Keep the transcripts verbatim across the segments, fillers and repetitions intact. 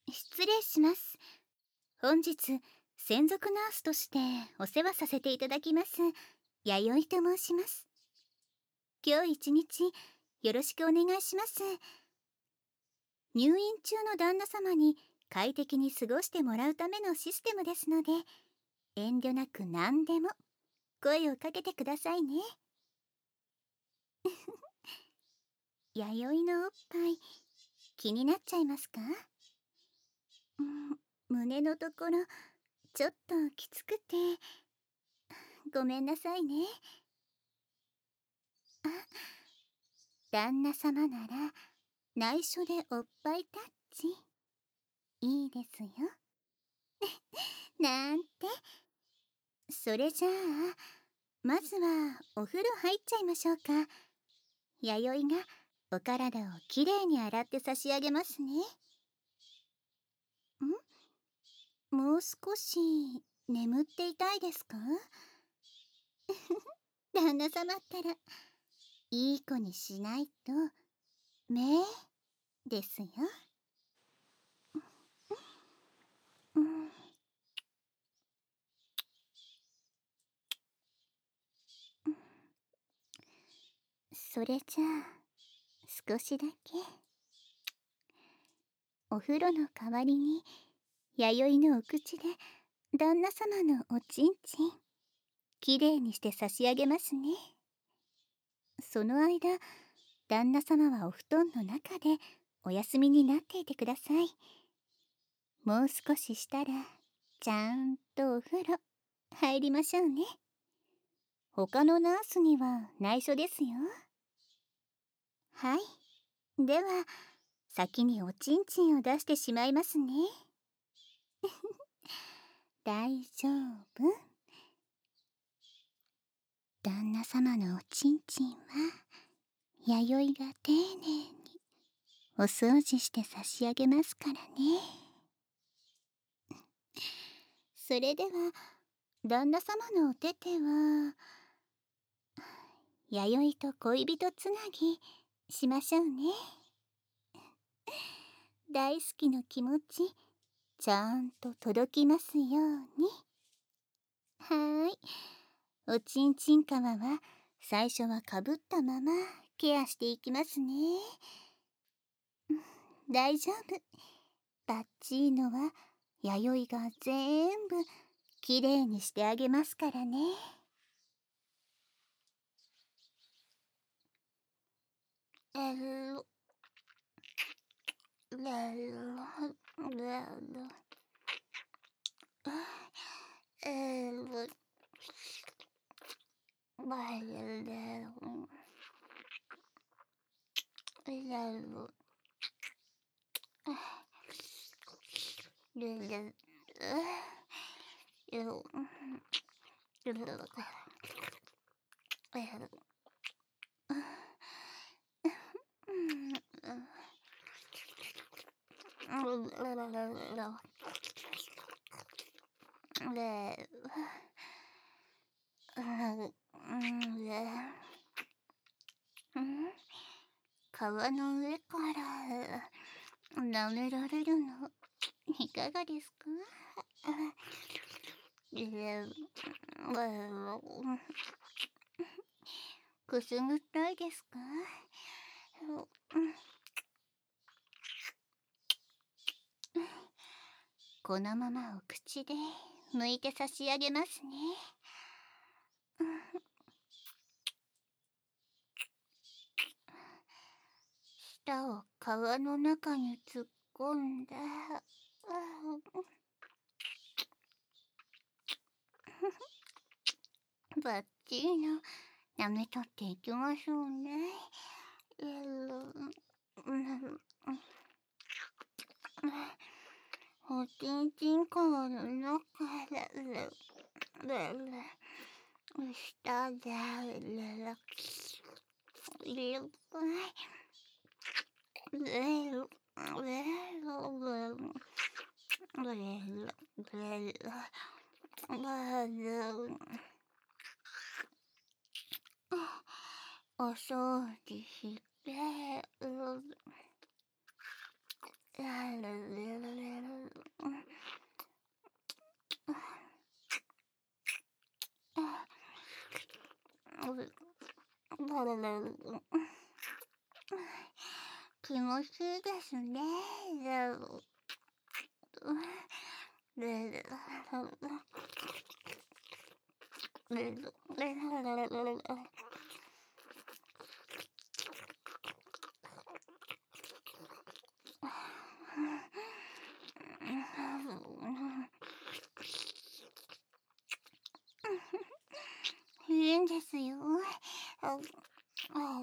失礼します。本日、専属ナースとしてお世話させていただきます、弥生と申します。今日一日、よろしくお願いします。入院中の旦那様に快適に過ごしてもらうためのシステムですので、遠慮なく何でも声をかけてくださいね。弥生のおっぱい、気になっちゃいますか？うん、胸のところ、ちょっときつくて、ごめんなさいね。あ、旦那様なら、内緒でおっぱいタッチ、いいですよ。なんて。それじゃあ、まずはお風呂入っちゃいましょうか。弥生がお体をきれいに洗って差し上げますね。ん？もう少し眠っていたいですか？旦那様ったら、いい子にしないと、めですよ。うん、それじゃあ、少しだけ。お風呂の代わりに、弥生のお口で旦那様のおちんちん、きれいにして差し上げますね。その間、旦那様はお布団の中でお休みになっていてください。もう少ししたら、ちゃんとお風呂、入りましょうね。他のナースには内緒ですよ。はい。では、先におちんちんを出してしまいますね。大丈夫。旦那様のおちんちんは、弥生が丁寧にお掃除して差し上げますからね。それでは、旦那様のお手手は、弥生と恋人つなぎしましょうね。大好きの気持ち、ちゃんと届きますように。はーい。おちんちん皮は、最初はかぶったままケアしていきますね。大丈夫。バッチーノは、弥生が全部きれいにしてあげますからね。える、れる、れる、える、まいれる、れる、れる、よ、よ、える、れ、川の上から舐められるのいかがですか？くすぐったいですか？このままお口で剥いて差し上げますね。舌を皮の中に突っ込んで、バッチリの舐めとっていきましょうね。おちんちん皮の中で、舌で、お掃除して、 気持ちいいですね。いいんですよ。ああ、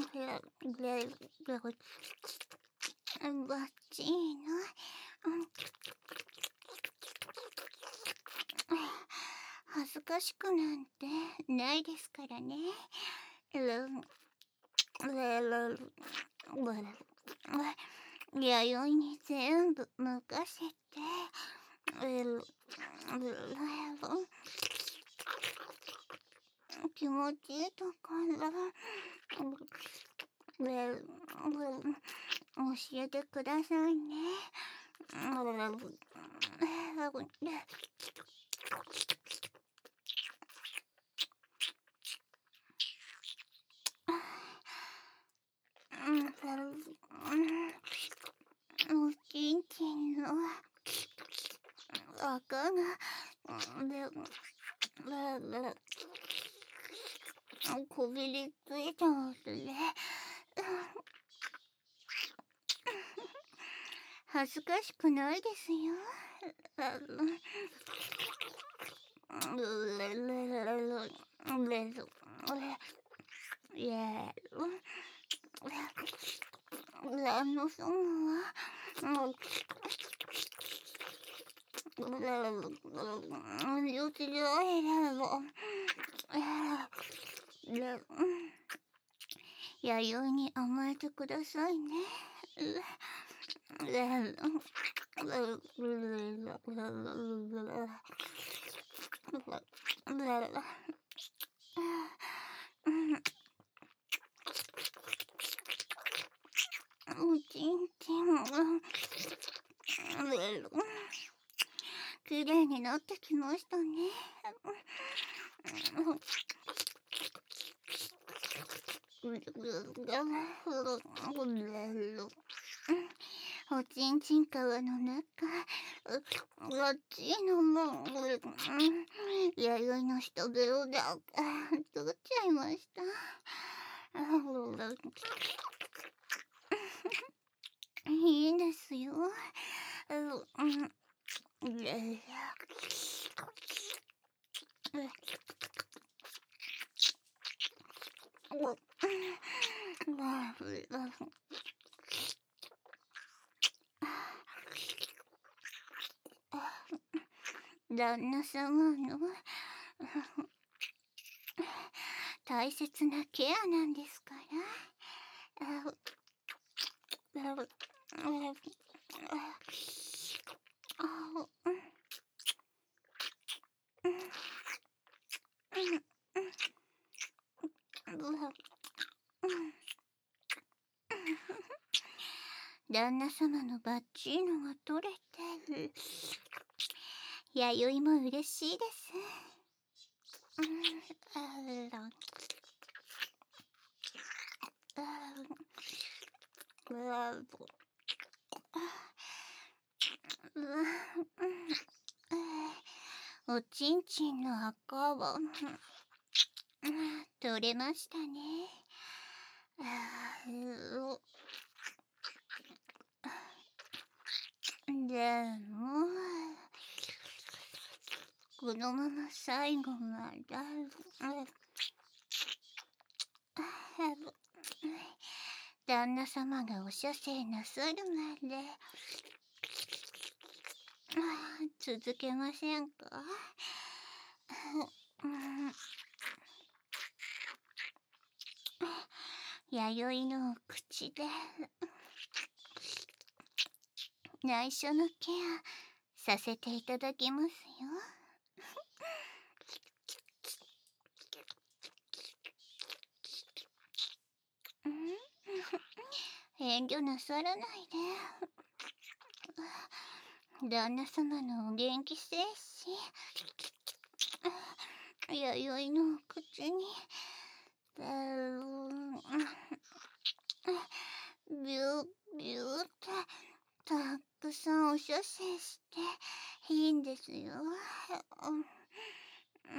バッチーナ。恥ずかしくなんてないですからね。弥生に全部任せて。気持ちいいところ教えてくださいね。おちんちんの赤がこびりついてますね。恥ずかしくないですよ。ラノソンはよちじゃえらの弥生に甘えてくださいね。おちんちんきれいになってきましたね。おちんちん皮の中、あっちいのも弥生の下ベロで取っちゃいました。いいんですよ。旦那様の大切なケアなんですから。旦那様のバッチーノが取れてる。弥生も嬉しいです。おちんちんの赤は取れましたね。でもこのまま最後まで旦那様がお射精なさるまで続けませんか？弥生の口で内緒のケアさせていただきますよ。遠慮なさらないで。 旦那様のお元気精神、弥生の口にビュービューってたくさんお射精していいんですよ。うん、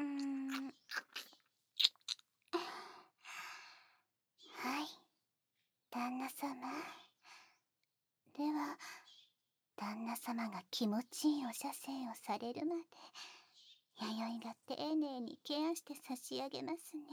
はい、旦那様。では旦那様が気持ちいいお射精をされるまで弥生が丁寧にケアして差し上げますね。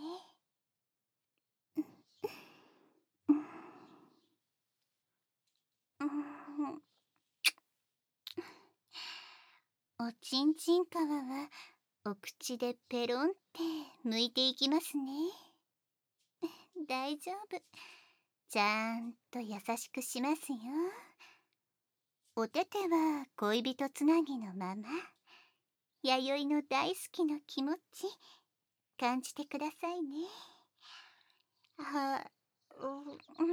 おちんちん皮はお口でペロンって剥いていきますね。大丈夫、ちゃんと優しくしますよ。お手手は恋人つなぎのまま弥生の大好きな気持ち感じてくださいね。はう、うん、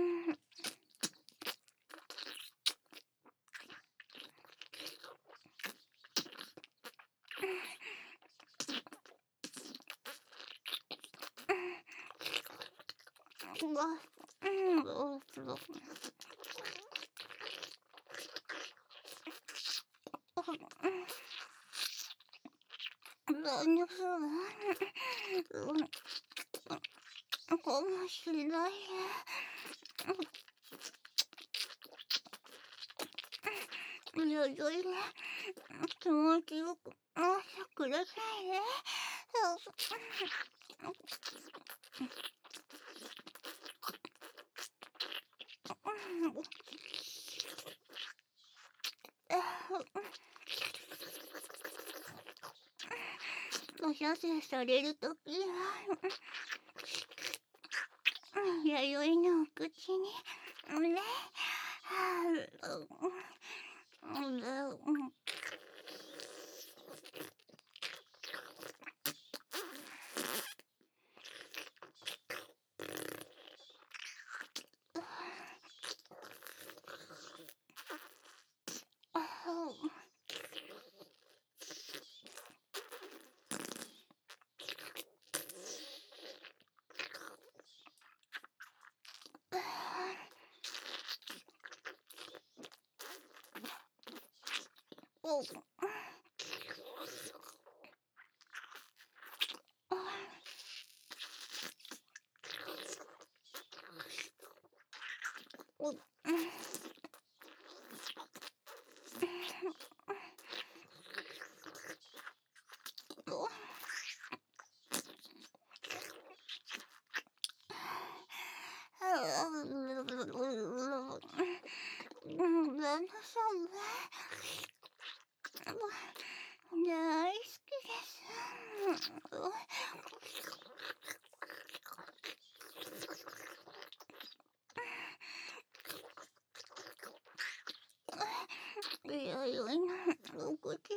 かもしれない。弥生ね、気持ちよくあしてくださいね。お射精されるときは弥生のお口にね、おお旦那様大好きです。弥生のお口で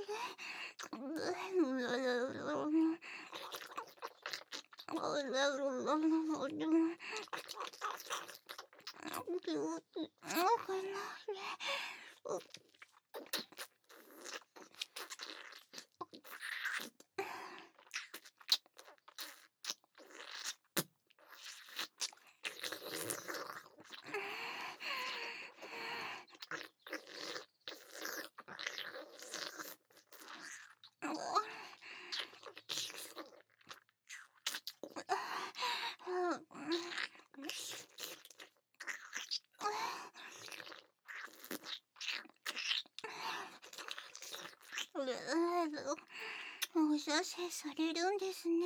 お射精されるんですね。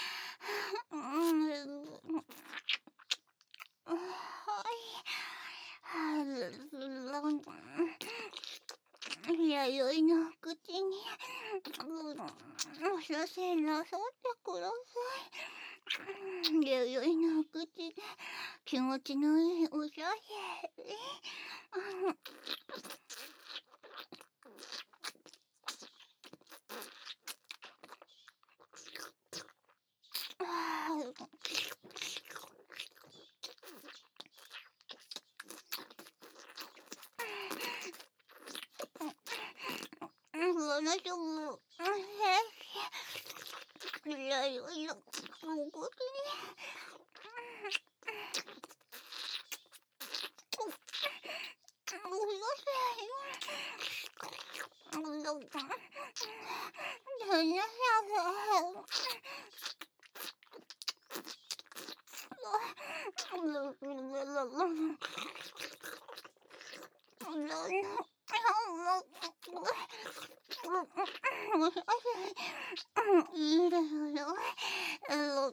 弥生の口にお射精なさってください。弥生の口で気持ちのいいお射精。 もいやいやいや、もうこいいですよ。あの、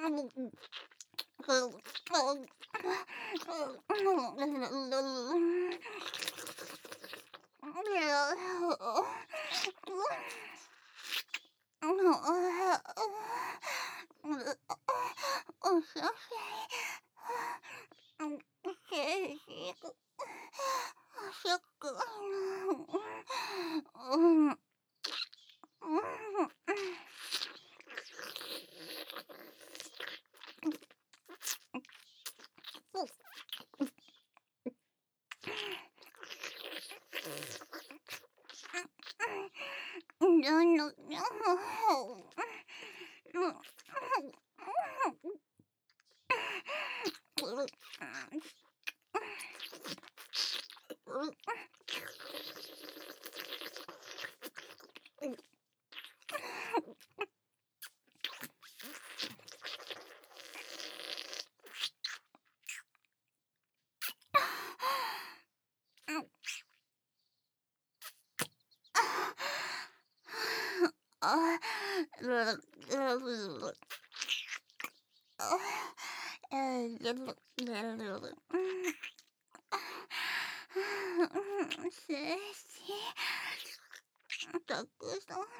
たくさん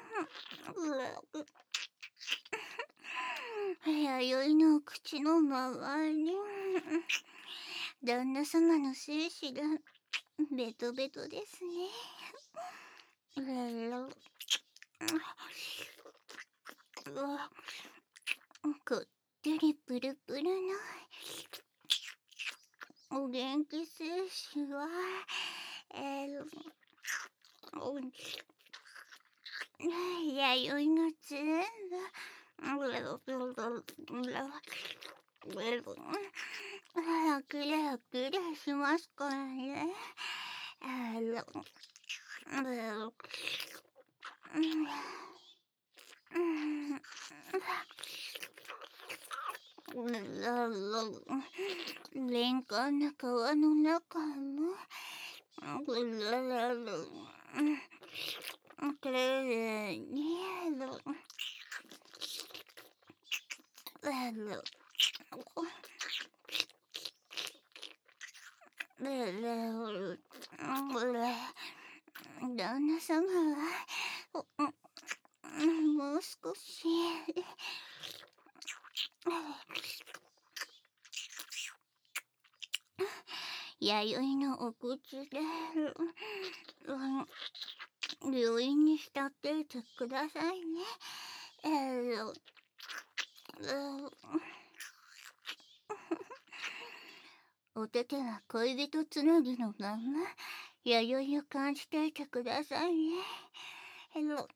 弥生の口の周り、旦那様の精子がベトベトですね。こってりプルプルのお元気精子は、えー、弥生が全部あくれあくれしますからね。玄関の皮の中もきれいに旦那様はもう少し弥生のお口で病院に浸っていてくださいね。えー、お手手は恋人つなぎのまま弥生を感じていてくださいね。えー、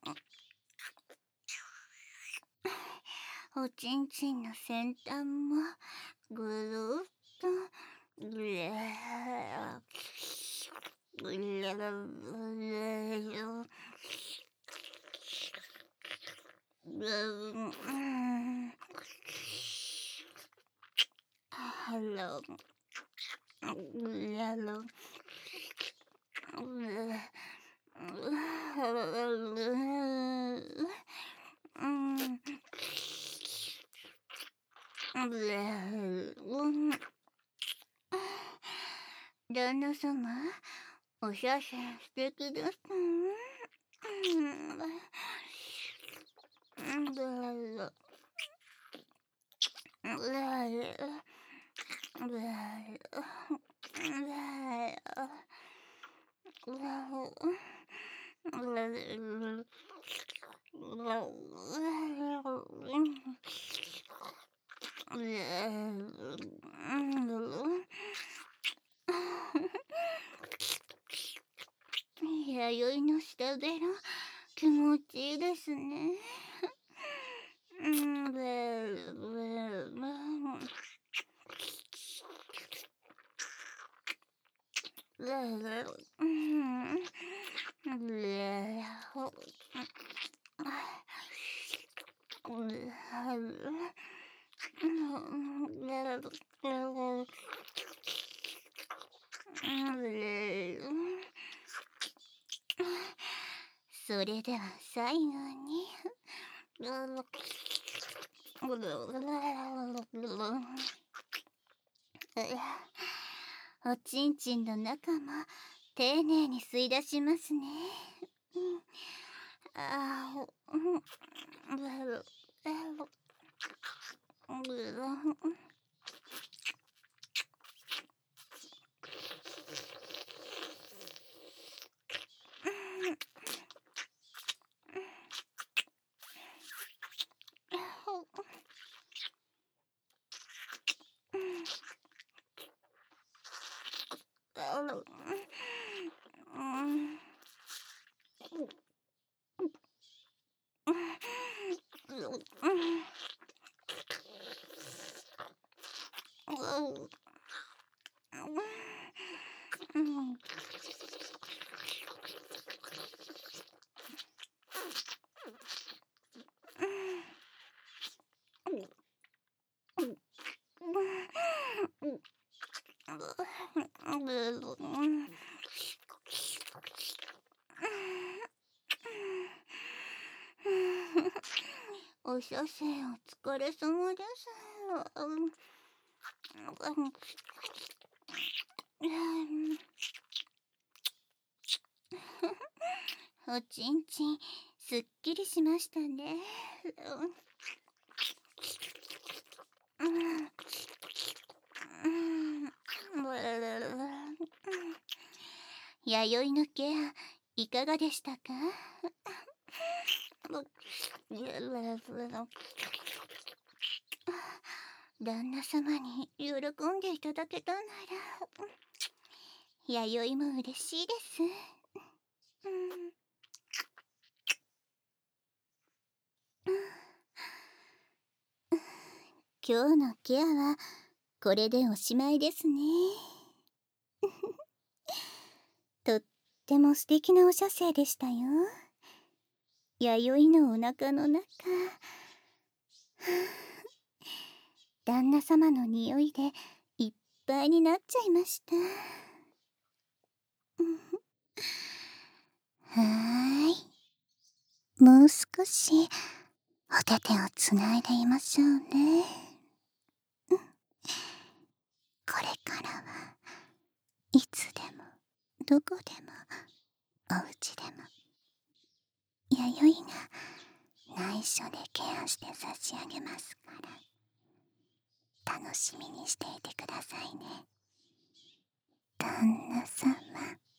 おちんちんの先端もぐるっとぐれーぐれーハローハロ旦那様、お写真素敵です。弥生の下べら気持ちいいですね。うん、べべべうん、それでは最後におちんちんの中も丁寧に吸い出しますね。ああ、お写真お疲れ様です。おちんちんすっきりしましたね。弥生のケアいかがでしたか？旦那様に喜んでいただけたなら弥生も嬉しいです。今日のケアはこれでおしまいですね。とっても素敵なお射精でしたよ。弥生のお腹の中、旦那様の匂いでいっぱいになっちゃいました。はーい。もう少しお手手をつないでいましょうね。これからはいつでもどこでもお家でも弥生が内緒でケアして差し上げますから楽しみにしていてくださいね、旦那様。